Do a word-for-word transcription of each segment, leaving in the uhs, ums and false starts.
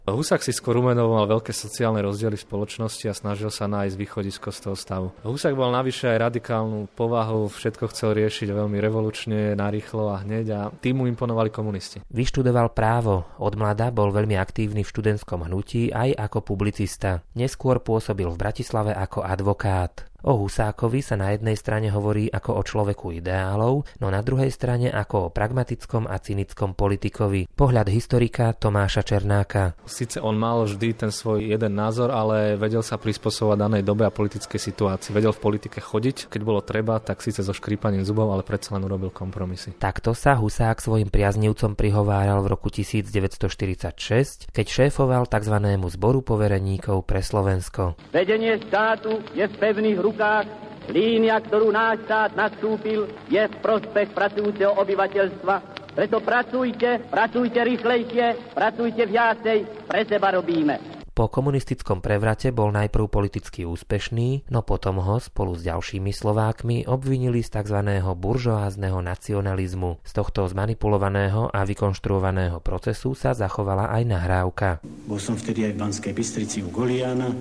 Husák si skôr umenoval veľké sociálne rozdiely v spoločnosti a snažil sa nájsť východisko z toho stavu. Husák bol navyše aj radikálnu povahu, všetko chcel riešiť veľmi revolučne, narýchlo a hneď a tým mu imponovali komunisti. Vyštudoval právo, od mlada bol veľmi aktívny v študentskom hnutí aj ako publicista. Neskôr pôsobil v Bratislave ako advokát. O Husákovi sa na jednej strane hovorí ako o človeku ideálov, no na druhej strane ako o pragmatickom a cynickom politikovi. Pohľad historika Tomáša Černáka. Sice on mal vždy ten svoj jeden názor, ale vedel sa prispôsobovať danej dobe a politickej situácii. Vedel v politike chodiť, keď bolo treba, tak síce so škrípaním zubov, ale predsa len urobil kompromisy. Takto sa Husák svojim priaznivcom prihováral v roku devätnásťstoštyridsaťšesť, keď šéfoval tzv. Zboru povereníkov pre Slovensko. Vedenie štátu je v pevných rukách. Línia, ktorú náš štát nastúpil, je v prospech pracujúceho obyvateľstva. Preto pracujte, pracujte rýchlejšie, pracujte viacej, pre seba robíme. Po komunistickom prevrate bol najprv politicky úspešný, no potom ho spolu s ďalšími Slovákmi obvinili z tzv. Buržoázneho nacionalizmu. Z tohto zmanipulovaného a vykonštruovaného procesu sa zachovala aj nahrávka. Bol som vtedy aj v Banskej Bystrici u Goliána.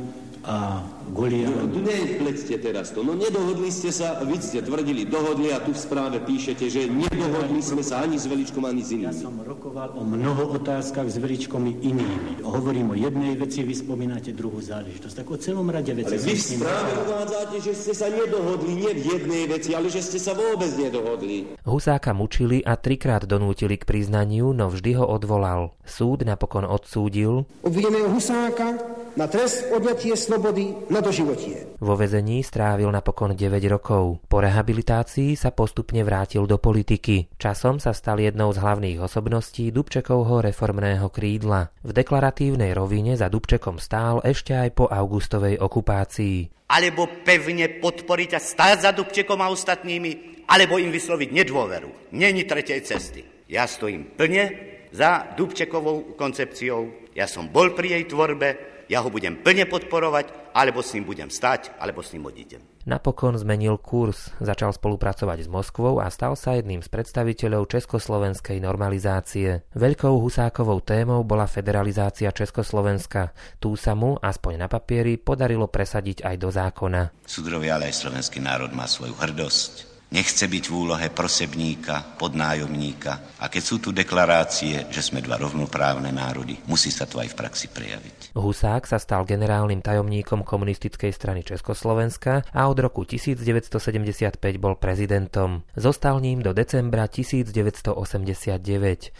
A Golián... No, nepledzte teraz to. No nedohodli ste sa, vy ste tvrdili, dohodli a tu v správe píšete, že nedohodli sme sa ani s Veličkom, ani s inými. Ja som rokoval o mnoho otázkach s Veličkom i inými. Hovorím o jednej veci, vy spomínate druhú záležitosť. Tak o celom rade veci. Ale vy v správe uvádzate, že ste sa nedohodli nie v jednej veci, ale že ste sa vôbec nedohodli. Husáka mučili a trikrát donútili k priznaniu, no vždy ho odvolal. Súd napokon odsúdil obvineného Husáka na trest odňatie slobody na doživotie. Vo väzení strávil napokon deväť rokov. Po rehabilitácii sa postupne vrátil do politiky. Časom sa stal jednou z hlavných osobností Dubčekovho reformného krídla. V deklaratívnej rovine za Dubčekom stál ešte aj po augustovej okupácii. Alebo pevne podporiť a stáť za Dubčekom a ostatnými, alebo im vysloviť nedôveru. Není tretej cesty. Ja stojím plne za Dubčekovou koncepciou. Ja som bol pri jej tvorbe. Ja ho budem plne podporovať, alebo s ním budem stať, alebo s ním odídem. Napokon zmenil kurz, začal spolupracovať s Moskvou a stal sa jedným z predstaviteľov československej normalizácie. Veľkou Husákovou témou bola federalizácia Československa. Tu sa mu, aspoň na papieri, podarilo presadiť aj do zákona. Súdrovia, ale aj slovenský národ má svoju hrdosť. Nechce byť v úlohe prosebníka, podnájomníka. A keď sú tu deklarácie, že sme dva rovnoprávne národy, musí sa to aj v praxi prejaviť. Husák sa stal generálnym tajomníkom komunistickej strany Československa a od roku devätnásťstosedemdesiatpäť bol prezidentom. Zostal ním do decembra devätnásťstoosemdesiatdeväť.